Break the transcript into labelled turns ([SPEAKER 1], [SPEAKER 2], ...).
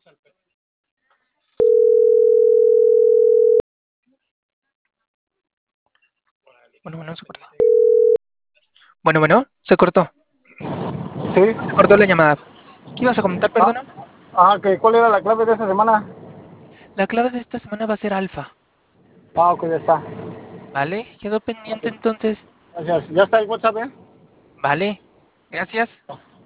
[SPEAKER 1] Bueno, bueno, se cortó. Bueno, bueno, se cortó.
[SPEAKER 2] Sí.
[SPEAKER 1] Se cortó la llamada. ¿Qué ibas a comentar,
[SPEAKER 2] Ah,
[SPEAKER 1] perdona?
[SPEAKER 2] ¿cuál era la clave de esta semana?
[SPEAKER 1] La clave de esta semana va a ser alfa,
[SPEAKER 2] Ok, ya está.
[SPEAKER 1] ¿vale? Quedó
[SPEAKER 2] Ok,
[SPEAKER 1] pendiente entonces.
[SPEAKER 2] gracias. ¿Ya está el WhatsApp, eh?
[SPEAKER 1] Vale, gracias.